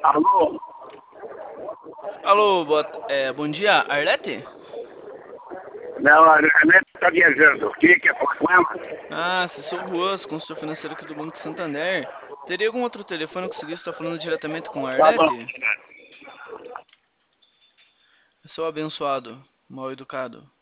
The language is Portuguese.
Alô? Alô, bom dia, Arlete? Não, a Nete está viajando. Quer falar com ela? Ah, se sou o Ruas, consultor financeiro aqui do Banco Santander. Teria algum outro telefone que conseguisse estar falando diretamente com a Tá bom. Arlete? Eu sou abençoado, mal educado.